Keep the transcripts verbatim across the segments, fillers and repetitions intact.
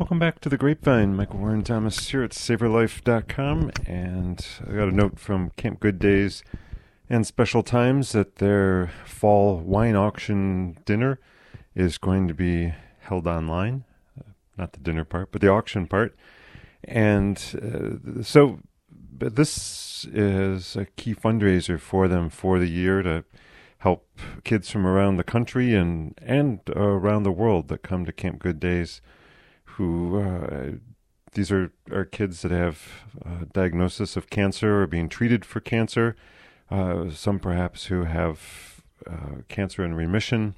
Welcome back to The Grapevine. Michael Warren Thomas here at saver life dot com, and I got a note from Camp Good Days and Special Times that their fall wine auction dinner is going to be held online. Uh, not the dinner part, but the auction part. And uh, so but this is a key fundraiser for them for the year to help kids from around the country and, and uh, around the world that come to Camp Good Days who, uh, these are, are kids that have a diagnosis of cancer or being treated for cancer, uh, some perhaps who have uh, cancer in remission,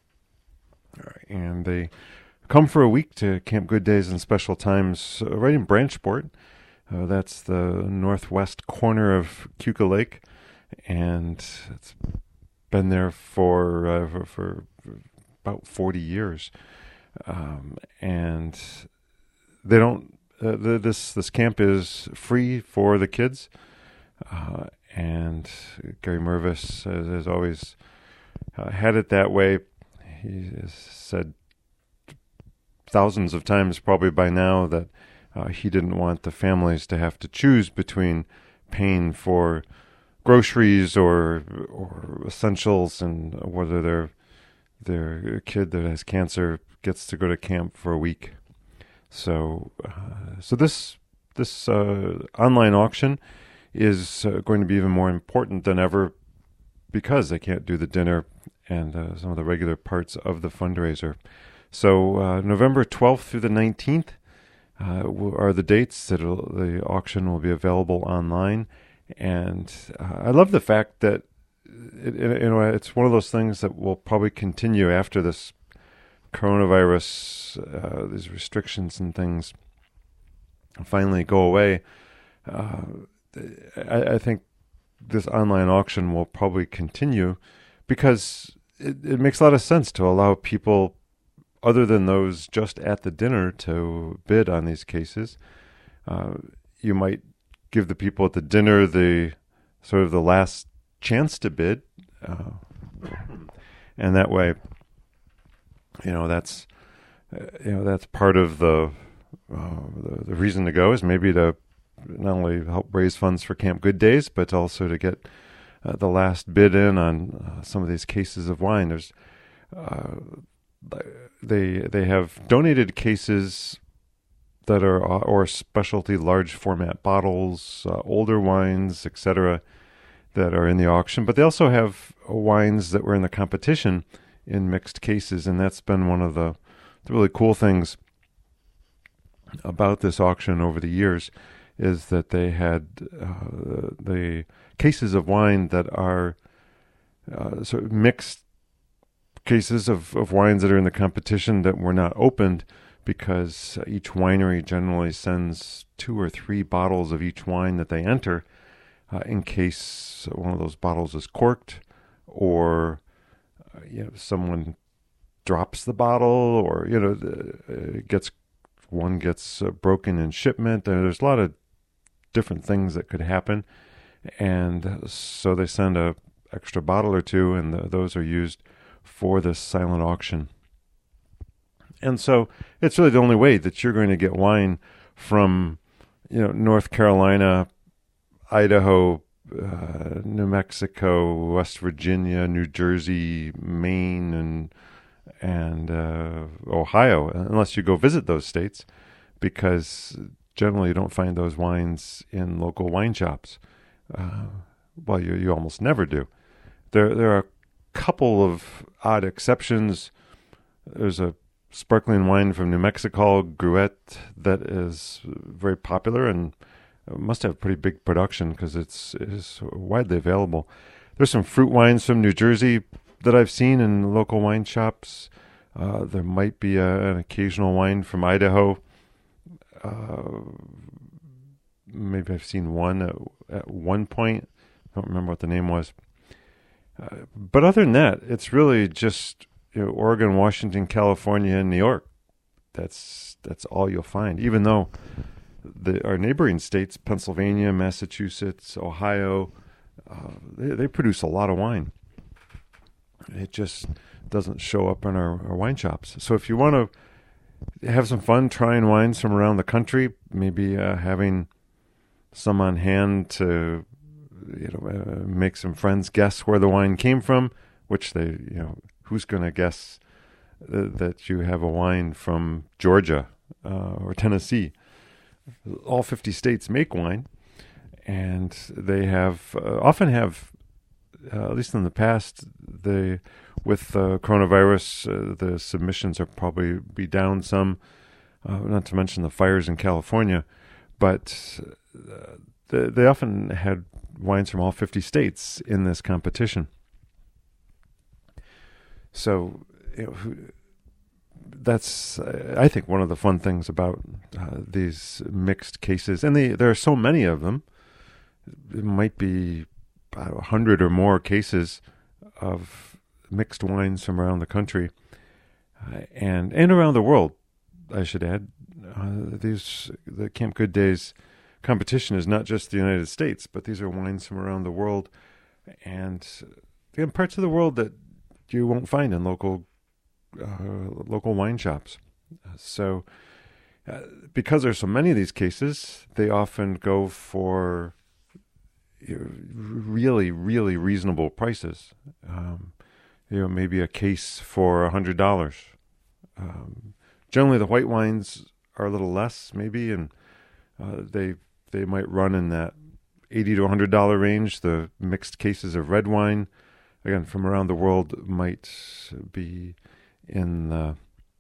and they come for a week to Camp Good Days and Special Times uh, right in Branchport. Uh, that's the northwest corner of Keuka Lake, and it's been there for, uh, for, for about forty years. Um, and they don't, uh, the, this, this camp is free for the kids. Uh, and Gary Mervis has, has always uh, had it that way. He has said thousands of times probably by now that uh, he didn't want the families to have to choose between paying for groceries or, or essentials and whether their, their kid that has cancer gets to go to camp for a week. So, uh, so this this uh, online auction is uh, going to be even more important than ever because they can't do the dinner and uh, some of the regular parts of the fundraiser. So, uh, November twelfth through the nineteenth uh, are the dates that the auction will be available online. And uh, I love the fact that it, it, you know it's one of those things that will probably continue after this coronavirus, uh, these restrictions and things finally go away. Uh, I, I think this online auction will probably continue because it, it makes a lot of sense to allow people other than those just at the dinner to bid on these cases. Uh, you might give the people at the dinner the sort of the last chance to bid, uh, and that way, you know, that's uh, you know that's part of the, uh, the the reason to go is maybe to not only help raise funds for Camp Good Days, but also to get uh, the last bid in on uh, some of these cases of wine. There's uh, they they have donated cases that are uh, or specialty large format bottles, uh, older wines, et cetera, that are in the auction. But they also have wines that were in the competition in mixed cases, and that's been one of the, the really cool things about this auction over the years is that they had uh, the cases of wine that are uh, sort of mixed cases of, of wines that are in the competition that were not opened because each winery generally sends two or three bottles of each wine that they enter uh, in case one of those bottles is corked or uh, you know someone drops the bottle or you know the, uh, gets one gets uh, broken in shipment. And there's a lot of different things that could happen, and so they send a extra bottle or two, and the, those are used for this silent auction. And so it's really the only way that you're going to get wine from, you know, North Carolina, Idaho, uh, New Mexico, West Virginia, New Jersey, Maine, and and uh, Ohio, unless you go visit those states, because generally you don't find those wines in local wine shops. Uh, well, you you almost never do. There there are a couple of odd exceptions. There's a sparkling wine from New Mexico, Gruet, that is very popular and must have pretty big production because it's is widely available. There's some fruit wines from New Jersey that I've seen in local wine shops. Uh, there might be a, an occasional wine from Idaho. Uh, maybe I've seen one at, at one point. I don't remember what the name was. Uh, but other than that, it's really just you know, Oregon, Washington, California, and New York. That's that's all you'll find. Even though the, our neighboring states, Pennsylvania, Massachusetts, Ohio, uh, they, they produce a lot of wine. It just doesn't show up in our, our wine shops. So if you want to have some fun trying wines from around the country, maybe uh, having some on hand to you know uh, make some friends guess where the wine came from, which they, you know, who's going to guess uh, that you have a wine from Georgia uh, or Tennessee? All fifty states make wine, and they have uh, often have, uh, at least in the past, they with uh, coronavirus, uh, the submissions are probably be down some, uh, not to mention the fires in California, but uh, they, they often had wines from all fifty states in this competition. So, you know, that's, uh, I think, one of the fun things about uh, these mixed cases. And they, there are so many of them. It might be a hundred or more cases of mixed wines from around the country uh, and and around the world, I should add. Uh, these the Camp Good Days competition is not just the United States, but these are wines from around the world, and in parts of the world that you won't find in local uh, local wine shops. So, uh, because there's so many of these cases, they often go for really, really reasonable prices. Um, you know, maybe a case for a hundred dollars. Um, generally, the white wines are a little less, maybe, and uh, they they might run in that eighty to a hundred dollar range. The mixed cases of red wine, again from around the world, might be in the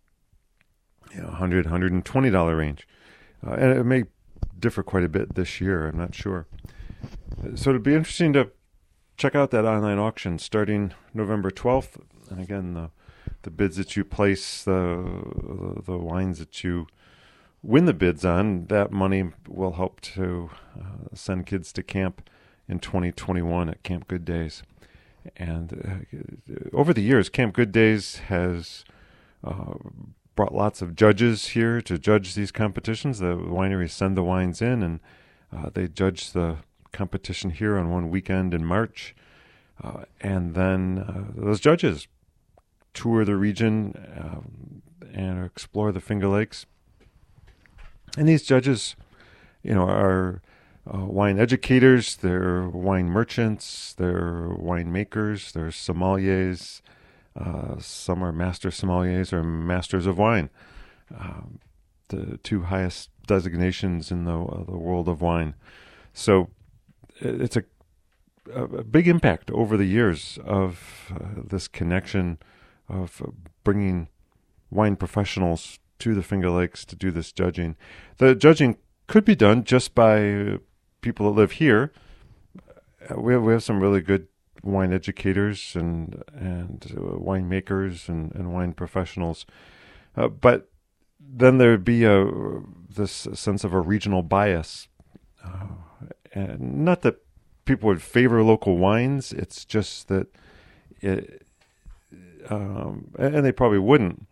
you know, hundred, hundred and twenty dollar range, uh, and it may differ quite a bit this year. I'm not sure. So it'd be interesting to check out that online auction starting November twelfth. And again, the the bids that you place, the the wines that you win the bids on, that money will help to uh, send kids to camp in twenty twenty-one at Camp Good Days. And uh, over the years, Camp Good Days has uh, brought lots of judges here to judge these competitions. The wineries send the wines in, and uh, they judge the competition here on one weekend in March. Uh, and then uh, those judges tour the region um, and explore the Finger Lakes. And these judges, you know, are uh, wine educators, they're wine merchants, they're wine makers, they're sommeliers. Uh, some are master sommeliers or masters of wine, um, the two highest designations in the uh, the world of wine. So it's a, a big impact over the years of uh, this connection of uh, bringing wine professionals to the Finger Lakes to do this judging. The judging could be done just by people that live here. Uh, we have, we have some really good wine educators and and uh, wine makers and, and wine professionals, uh, but then there would be a this sense of a regional bias. Uh, and not that people would favor local wines, it's just that it, um, and they probably wouldn't,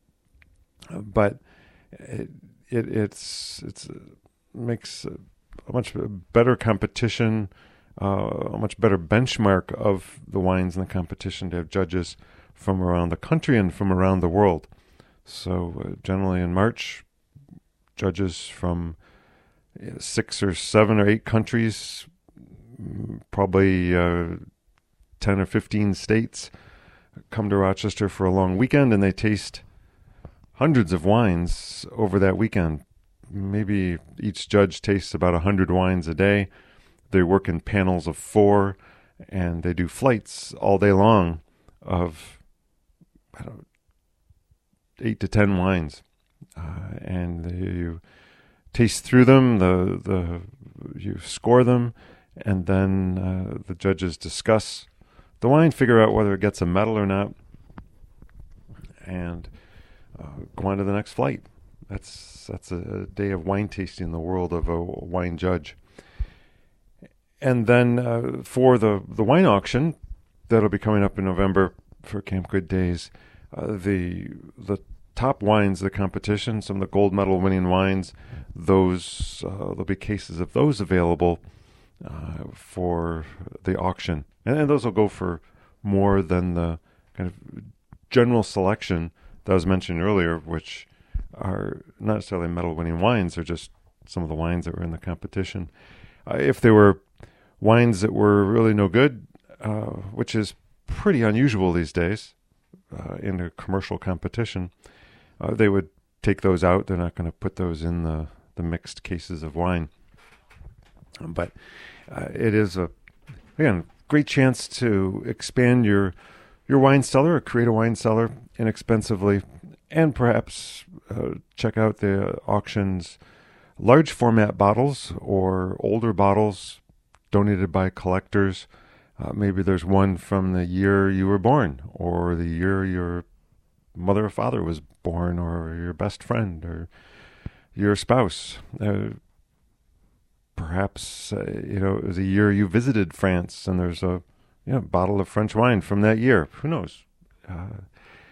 but it, it it's it's it makes a, a much better competition, uh, a much better benchmark of the wines in the competition to have judges from around the country and from around the world. So uh, generally in March, judges from six or seven or eight countries, probably uh, ten or fifteen states, come to Rochester for a long weekend, and they taste hundreds of wines over that weekend. Maybe each judge tastes about a hundred wines a day. They work in panels of four, and they do flights all day long of I don't know, eight to ten wines, uh, and they, you taste through them. The the you score them, and then uh, the judges discuss the wine, figure out whether it gets a medal or not, and uh, go on to the next flight. That's that's a day of wine tasting in the world of a wine judge. And then uh, for the, the wine auction, that'll be coming up in November for Camp Good Days, uh, the the top wines of the competition, some of the gold medal winning wines, those uh, there'll be cases of those available uh, for the auction. And, and those will go for more than the kind of general selection that I was mentioning earlier, which are not necessarily medal-winning wines. They're just some of the wines that were in the competition. Uh, if they were wines that were really no good, uh, which is pretty unusual these days uh, in a commercial competition, uh, they would take those out. They're not going to put those in the, the mixed cases of wine. But uh, it is, a again, great chance to expand your your wine cellar or create a wine cellar inexpensively, and perhaps uh, check out the auctions, large format bottles or older bottles donated by collectors. Uh, maybe there's one from the year you were born, or the year your mother or father was born, or your best friend, or your spouse. Uh, perhaps uh, you know it was a year you visited France, and there's a you know bottle of French wine from that year. Who knows? Uh,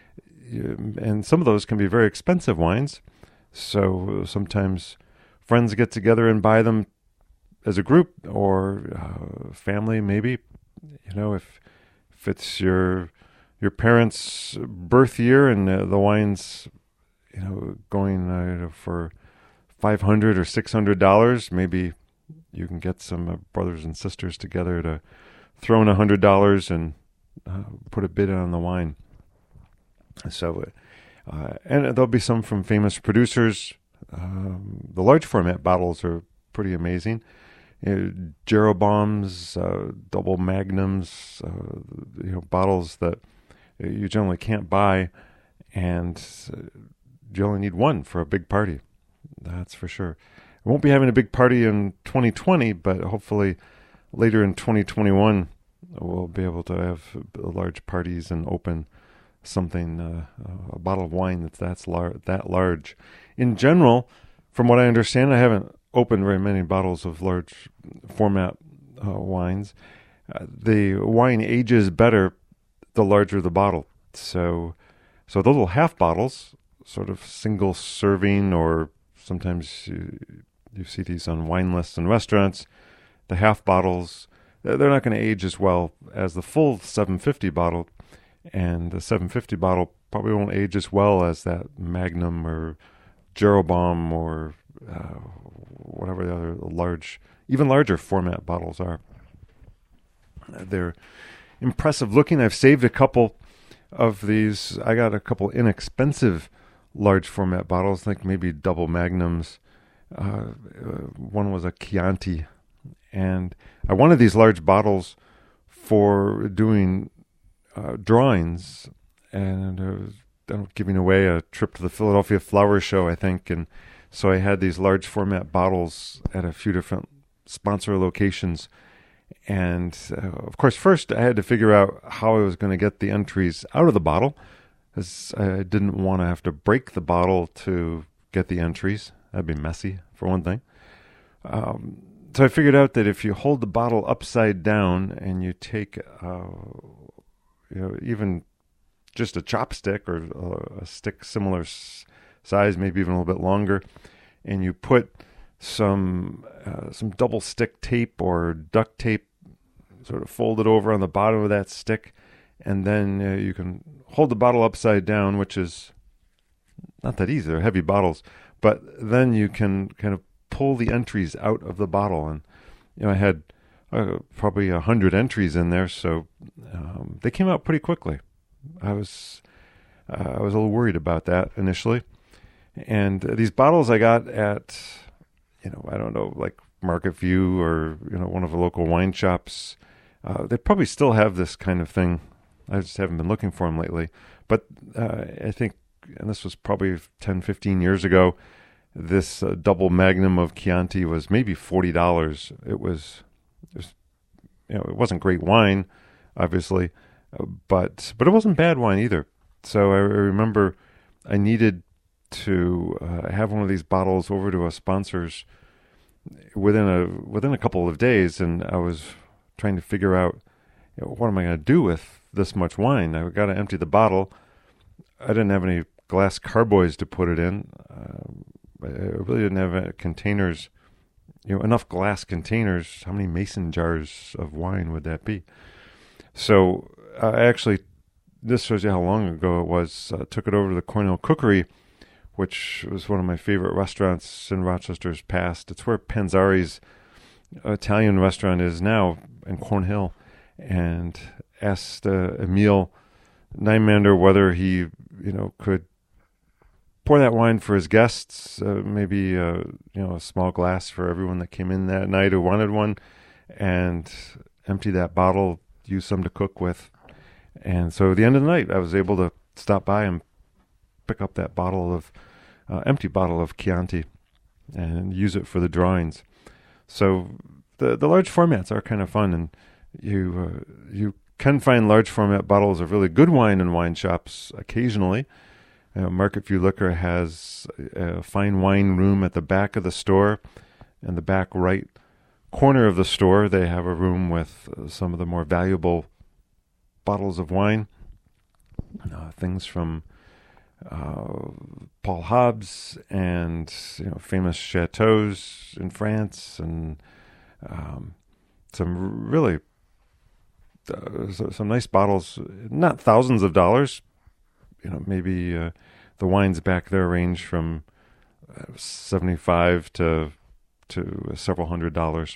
and some of those can be very expensive wines. So sometimes friends get together and buy them as a group, or uh, family maybe. You know, if if it's your your parents' birth year and uh, the wine's you know going uh, for five hundred or six hundred dollars, maybe you can get some uh, brothers and sisters together to throw in a hundred dollars and uh, put a bid on the wine. So, uh, and there'll be some from famous producers. Um, the large format bottles are pretty amazing. You know, Jeroboam's, uh, double magnums, uh, you know, bottles that you generally can't buy, and you only need one for a big party. That's for sure. I won't be having a big party in twenty twenty, but hopefully later in twenty twenty-one, we'll be able to have large parties and open something, uh, a bottle of wine that's that's lar- that large. In general, from what I understand, I haven't opened very many bottles of large format uh, wines. Uh, the wine ages better the larger the bottle. So, so those little half bottles, sort of single serving, or sometimes you, you see these on wine lists in restaurants. The half bottles, they're not going to age as well as the full seven fifty bottle. And the seven fifty bottle probably won't age as well as that Magnum or Jeroboam or uh, whatever the other large, even larger format bottles are. They're impressive looking. I've saved a couple of these. I got a couple inexpensive large format bottles, like maybe double Magnums. Uh, one was a Chianti. And I wanted these large bottles for doing Uh, drawings, and I was uh, giving away a trip to the Philadelphia Flower Show, I think, and so I had these large format bottles at a few different sponsor locations. And uh, of course, first I had to figure out how I was going to get the entries out of the bottle, because I didn't want to have to break the bottle to get the entries. That'd be messy, for one thing. Um, so I figured out that if you hold the bottle upside down and you take uh, you know, even just a chopstick or a, a stick similar s- size, maybe even a little bit longer, and you put some uh, some double stick tape or duct tape sort of folded over on the bottom of that stick, and then uh, you can hold the bottle upside down, which is not that easy. They're heavy bottles, but then you can kind of pull the entries out of the bottle. And you know, I had Uh, probably a hundred entries in there, so um, they came out pretty quickly. I was uh, I was a little worried about that initially, and uh, these bottles I got at, you know, I don't know, like Market View or you know one of the local wine shops. Uh, they probably still have this kind of thing. I just haven't been looking for them lately. But uh, I think, and this was probably ten, fifteen years ago, this uh, double Magnum of Chianti was maybe forty dollars. It was. It was, you know, it wasn't great wine, obviously, uh, but but it wasn't bad wine either. So I, I remember I needed to uh, have one of these bottles over to a sponsor's within a within a couple of days, and I was trying to figure out, you know, what am I going to do with this much wine? I got to empty the bottle. I didn't have any glass carboys to put it in. Um, I really didn't have uh, containers. You know, enough glass containers. How many mason jars of wine would that be? So uh, I actually, this shows you how long ago it was, uh, took it over to the Cornell Cookery, which was one of my favorite restaurants in Rochester's past. It's where Panzari's Italian restaurant is now in Cornhill, and asked uh, Emil Nymander whether he, you know, could pour that wine for his guests, uh, maybe uh, you know, a small glass for everyone that came in that night who wanted one, and empty that bottle, use some to cook with. And so at the end of the night, I was able to stop by and pick up that bottle of uh, empty bottle of Chianti and use it for the drawings. So the the large formats are kind of fun, and you uh, you can find large format bottles of really good wine in wine shops occasionally. Uh, Market View Liquor has a fine wine room at the back of the store. In the back right corner of the store, they have a room with uh, some of the more valuable bottles of wine. Uh, things from uh, Paul Hobbs and, you know, famous chateaus in France, and um, some really uh, so, some nice bottles. Not thousands of dollars. You know, maybe uh, the wines back there range from uh, seventy-five to to several hundred dollars.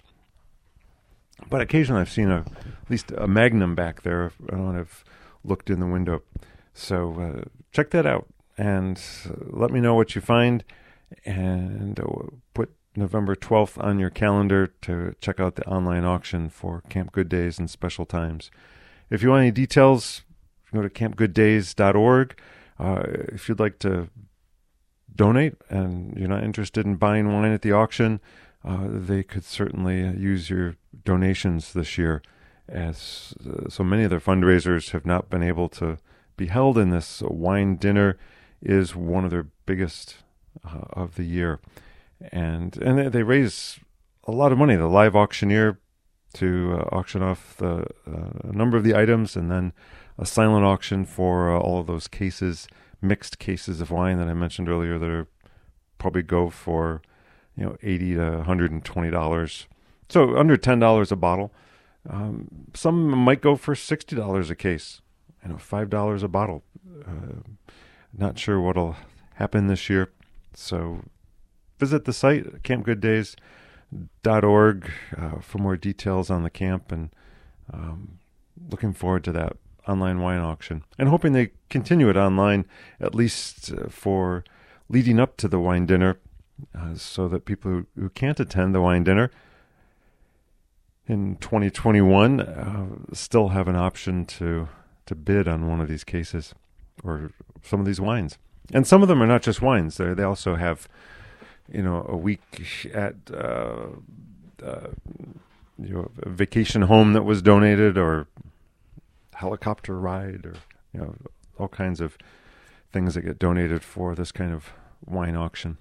But occasionally I've seen a, at least a Magnum back there. I don't know if I've looked in the window. So uh, check that out and uh, let me know what you find, and uh, put November twelfth on your calendar to check out the online auction for Camp Good Days and Special Times. If you want any details, go to camp good days dot org. Uh, if you'd like to donate and you're not interested in buying wine at the auction, uh, they could certainly use your donations this year, as uh, so many of their fundraisers have not been able to be held, and this wine dinner is one of their biggest uh, of the year. And and they, they raise a lot of money. The live auctioneer to uh, auction off the uh, a number of the items, and then a silent auction for uh, all of those cases, mixed cases of wine that I mentioned earlier that are probably go for, you know, eighty to one hundred twenty dollars. So under ten dollars a bottle. Um, some might go for sixty dollars a case, you know, five dollars a bottle. Uh, not sure what'll happen this year. So visit the site, camp good days dot org, uh, for more details on the camp, and um, looking forward to that online wine auction, and hoping they continue it online, at least uh, for leading up to the wine dinner, uh, so that people who, who can't attend the wine dinner in twenty twenty-one uh, still have an option to to bid on one of these cases or some of these wines. And some of them are not just wines. They they also have, you know, a week at uh, uh, you know, a vacation home that was donated, or helicopter ride, or, you know, all kinds of things that get donated for this kind of wine auction.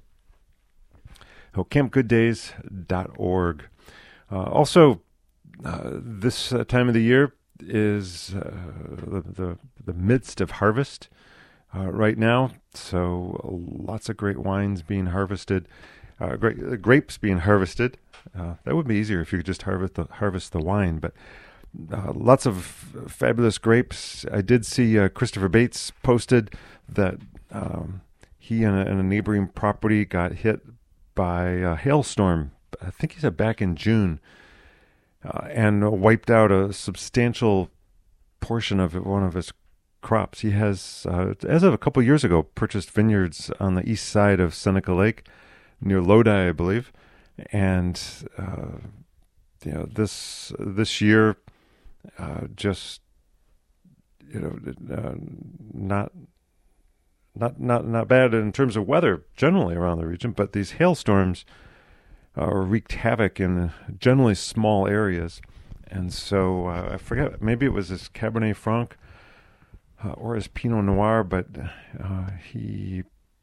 Oh, camp good days dot org. Uh, also, uh, this uh, time of the year is uh, the, the the midst of harvest uh, right now, so lots of great wines being harvested, uh, great uh, grapes being harvested. Uh, that would be easier if you could just harvest the harvest the wine, but uh, lots of fabulous grapes. I did see uh, Christopher Bates posted that um, he and a, and a neighboring property got hit by a hailstorm. I think he said back in June, uh, and wiped out a substantial portion of one of his crops. He has, uh, as of a couple years ago, purchased vineyards on the east side of Seneca Lake, near Lodi, I believe, and uh, you know, this this year, uh, just you know, uh, not. Not not not bad in terms of weather generally around the region, but these hailstorms uh, wreaked havoc in generally small areas. And so uh, I forget, maybe it was his Cabernet Franc uh, or his Pinot Noir, but uh, he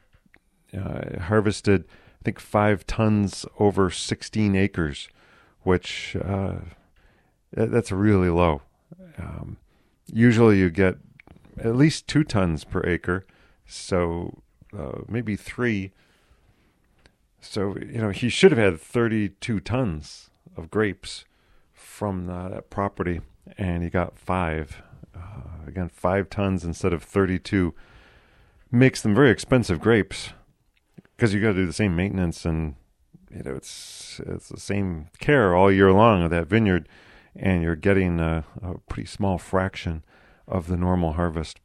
uh, harvested, I think, five tons over sixteen acres, which uh, that's really low. Um, usually you get at least two tons per acre. So uh, maybe three. So, you know, he should have had thirty-two tons of grapes from uh, that property, and he got five. Uh, again, five tons instead of thirty-two makes them very expensive grapes. because you got to do the same maintenance, and you know it's it's the same care all year long of that vineyard, and you're getting a, a pretty small fraction of the normal harvest.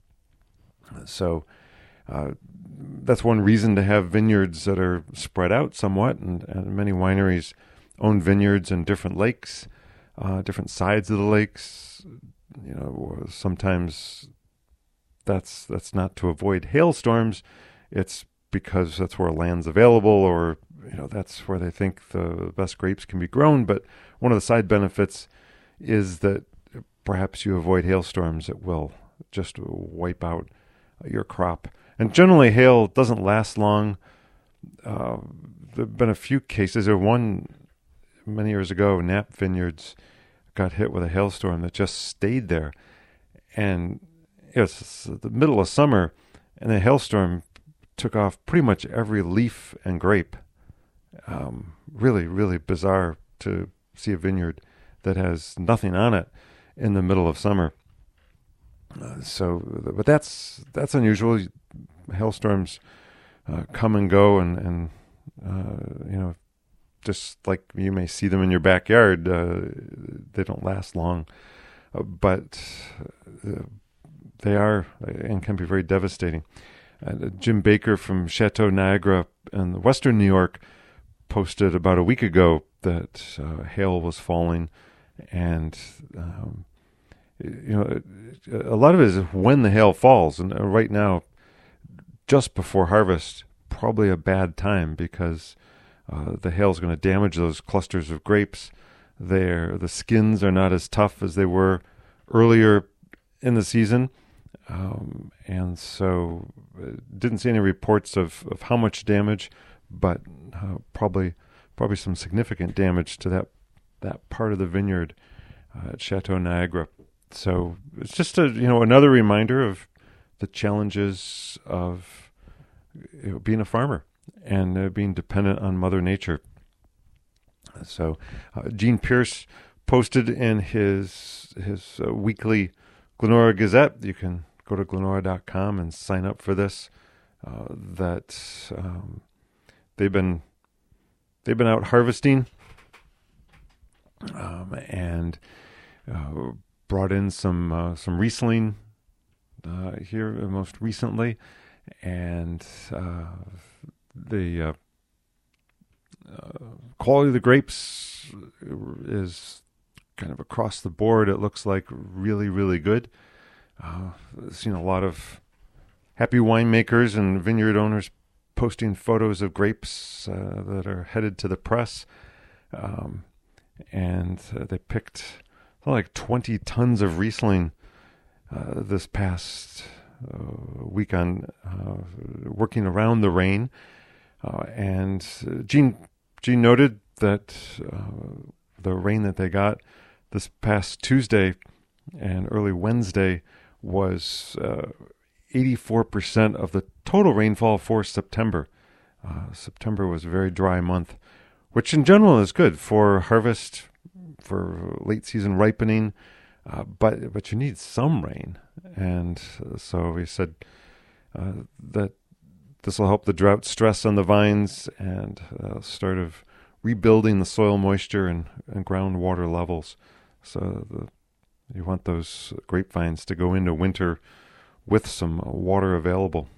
So uh, that's one reason to have vineyards that are spread out somewhat, and, and many wineries own vineyards in different lakes, uh, different sides of the lakes. You know, sometimes that's that's not to avoid hailstorms. It's because that's where land's available, or you know that's where they think the best grapes can be grown. But one of the side benefits is that perhaps you avoid hailstorms that will just wipe out your crop. And generally, hail doesn't last long. Uh, there have been a few cases. There one many years ago, Knapp Vineyards got hit with a hailstorm that just stayed there. And it was the middle of summer, and the hailstorm took off pretty much every leaf and grape. Um, really, really bizarre to see a vineyard that has nothing on it in the middle of summer. Uh, so, but that's that's unusual. Hailstorms uh, come and go, and and uh, you know, just like you may see them in your backyard, uh, they don't last long. Uh, but uh, they are and can be very devastating. Uh, Jim Baker from Chateau Niagara in western New York posted about a week ago that uh, hail was falling, and um, you know, a lot of it is when the hail falls. And right now, just before harvest, probably a bad time because uh, the hail is going to damage those clusters of grapes. They're, the skins are not as tough as they were earlier in the season. Um, and so uh, didn't see any reports of, of how much damage, but uh, probably probably some significant damage to that that part of the vineyard uh, at Chateau Niagara. So it's just a you know another reminder of the challenges of you know, being a farmer and uh, being dependent on Mother Nature. So uh, Gene Pierce posted in his his uh, weekly Glenora Gazette. You can go to glenora dot com and sign up for this. Uh, that um, they've been they've been out harvesting um, and. Uh, brought in some uh, some Riesling uh, here most recently, and uh, the uh, uh, quality of the grapes is kind of across the board. It looks like really, really good. Uh, I've seen a lot of happy winemakers and vineyard owners posting photos of grapes uh, that are headed to the press, um, and uh, they picked like twenty tons of Riesling uh, this past uh, week on uh, working around the rain. Uh, and uh, Gene, Gene noted that uh, the rain that they got this past Tuesday and early Wednesday was uh, eighty-four percent of the total rainfall for September. Uh, September was a very dry month, which in general is good for harvest, for late season ripening, uh, but but you need some rain, and uh, so we said uh, that this will help the drought stress on the vines and uh, start of rebuilding the soil moisture and, and groundwater levels. So the, you want those grapevines to go into winter with some uh, water available.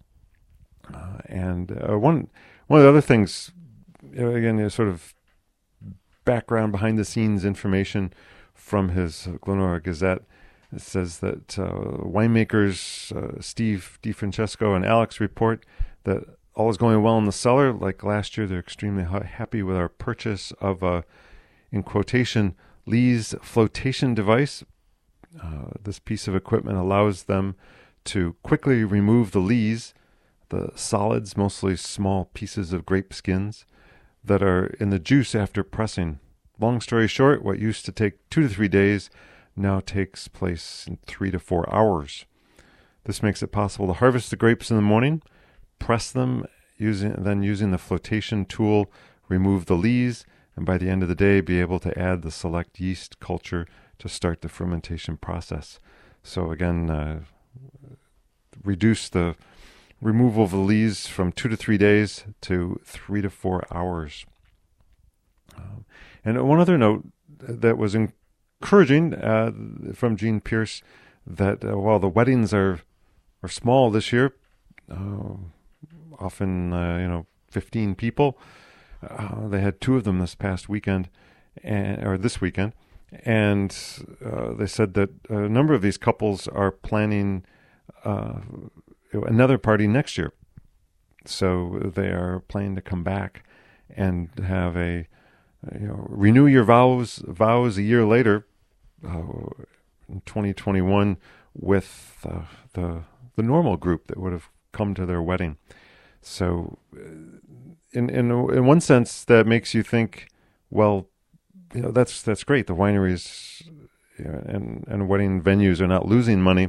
Uh, and uh, one one of the other things, again, is sort of background, behind the scenes information from his Glenora Gazette. It says that uh, winemakers uh, Steve DeFrancesco and Alex report that all is going well in the cellar. Like last year, they're extremely ha- happy with our purchase of a, in quotation, Lee's flotation device. Uh, this piece of equipment allows them to quickly remove the lees, the solids, mostly small pieces of grape skins, that are in the juice after pressing. Long story short, what used to take two to three days now takes place in three to four hours. This makes it possible to harvest the grapes in the morning, press them, using then using the flotation tool, remove the lees, and by the end of the day be able to add the select yeast culture to start the fermentation process. So again, uh, reduce the removal of the lees from two to three days to three to four hours. Um, and one other note that was encouraging uh, from Gene Pierce, that uh, while the weddings are are small this year, uh, often uh, you know fifteen people, uh, they had two of them this past weekend, and, or this weekend, and uh, they said that a number of these couples are planning uh, another party next year. So they are planning to come back and have a, you know, renew your vows vows a year later, uh, in twenty twenty-one, with uh, the the normal group that would have come to their wedding. So, in in in one sense, that makes you think, well, you know, that's that's great. The wineries, you know, and and wedding venues are not losing money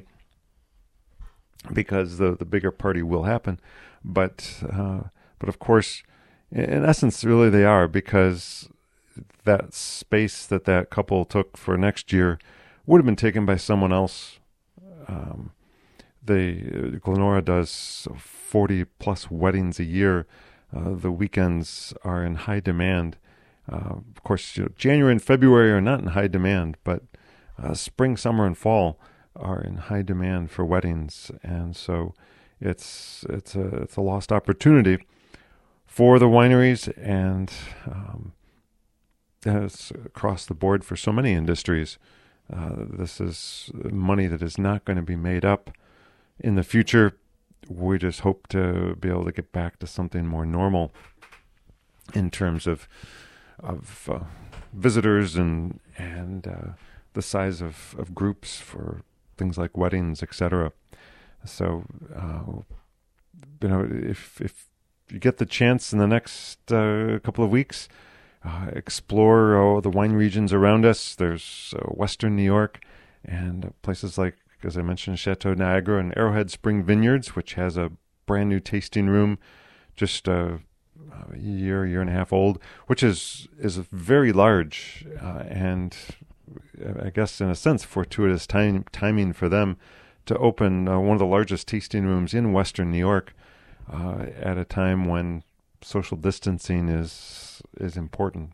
because the the bigger party will happen. But uh, but of course, in essence, really they are, because that space that that couple took for next year would have been taken by someone else. Um, they Glenora does forty plus weddings a year. Uh, the weekends are in high demand. Uh, of course, you know, January and February are not in high demand, but uh, spring, summer, and fall are in high demand for weddings, and so it's it's a it's a lost opportunity for the wineries, and um, it's across the board for so many industries. Uh, this is money that is not going to be made up in the future. We just hope to be able to get back to something more normal in terms of of uh, visitors and and uh, the size of, of groups for things like weddings, et cetera. So, uh, you know, if if you get the chance in the next uh, couple of weeks, uh, explore uh, the wine regions around us. There's uh, Western New York and uh, places like, as I mentioned, Chateau Niagara and Arrowhead Spring Vineyards, which has a brand new tasting room, just uh, a year, year and a half old, which is is very large, uh, and I guess in a sense fortuitous time, timing for them to open uh, one of the largest tasting rooms in Western New York uh, at a time when social distancing is is important.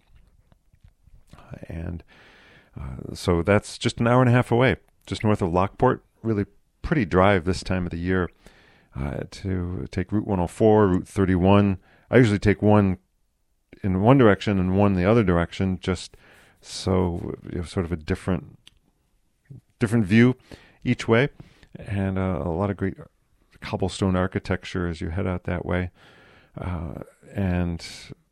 And uh, so that's just an hour and a half away, just north of Lockport. Really pretty drive this time of the year uh, to take Route one oh four, Route thirty-one. I usually take one in one direction and one the other direction, just so you have sort of a different different view each way. And uh, a lot of great cobblestone architecture as you head out that way. Uh, and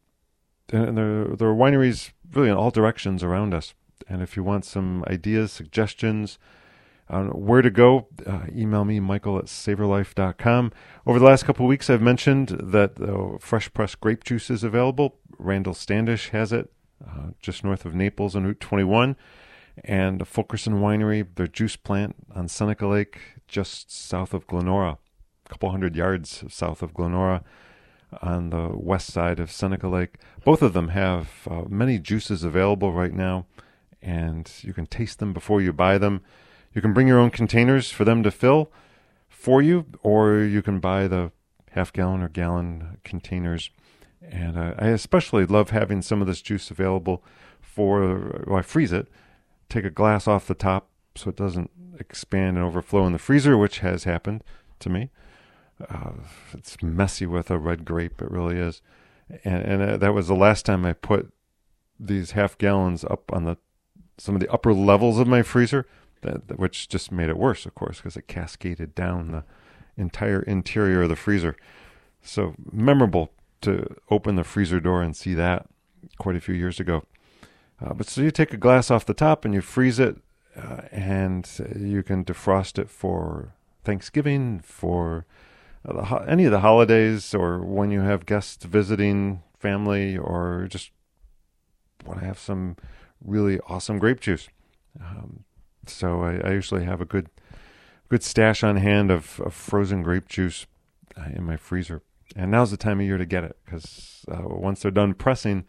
and there, there are wineries really in all directions around us. And if you want some ideas, suggestions on where to go, uh, email me, Michael at savor life dot com. Over the last couple of weeks, I've mentioned that uh, fresh pressed grape juice is available. Randall Standish has it uh, just north of Naples on Route twenty-one. And Fulkerson Winery, their juice plant on Seneca Lake, just south of Glenora, a couple hundred yards south of Glenora on the west side of Seneca Lake. Both of them have uh, many juices available right now, and you can taste them before you buy them. You can bring your own containers for them to fill for you, or you can buy the half-gallon or gallon containers. And uh, I especially love having some of this juice available for, well, I freeze it, take a glass off the top so it doesn't expand and overflow in the freezer, which has happened to me. Uh, it's messy with a red grape, it really is. And, and uh, that was the last time I put these half gallons up on the some of the upper levels of my freezer, that, that, which just made it worse, of course, because it cascaded down the entire interior of the freezer. So memorable to open the freezer door and see that quite a few years ago. Uh, but so you take a glass off the top and you freeze it, uh, and you can defrost it for Thanksgiving, for uh, the ho- any of the holidays, or when you have guests visiting, family, or just want to have some really awesome grape juice. Um, so I, I usually have a good good stash on hand of, of frozen grape juice uh, in my freezer. And now's the time of year to get it, because uh, once they're done pressing,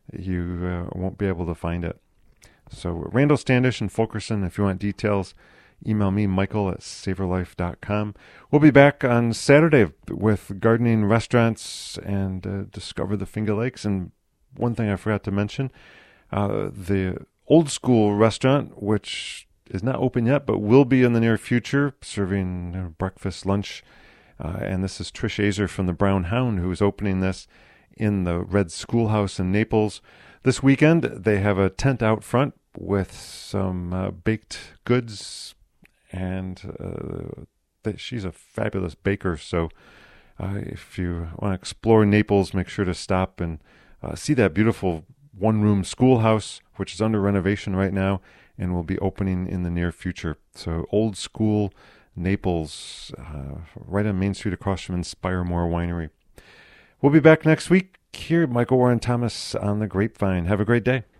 you uh, won't be able to find it. So Randall Standish and Fulkerson, if you want details, email me, Michael at savorlife dot com. We'll be back on Saturday with gardening restaurants and uh, discover the Finger Lakes. And one thing I forgot to mention, uh, the Old School restaurant, which is not open yet, but will be in the near future, serving you know, breakfast, lunch. Uh, and this is Trish Azer from the Brown Hound, who is opening this in the Red Schoolhouse in Naples. This weekend, they have a tent out front with some uh, baked goods, and uh, they, she's a fabulous baker. So uh, if you want to explore Naples, make sure to stop and uh, see that beautiful one-room schoolhouse, which is under renovation right now and will be opening in the near future. So Old School Naples, uh, right on Main Street across from Inspiremore Winery. We'll be back next week here, Michael Warren Thomas on the Grapevine. Have a great day.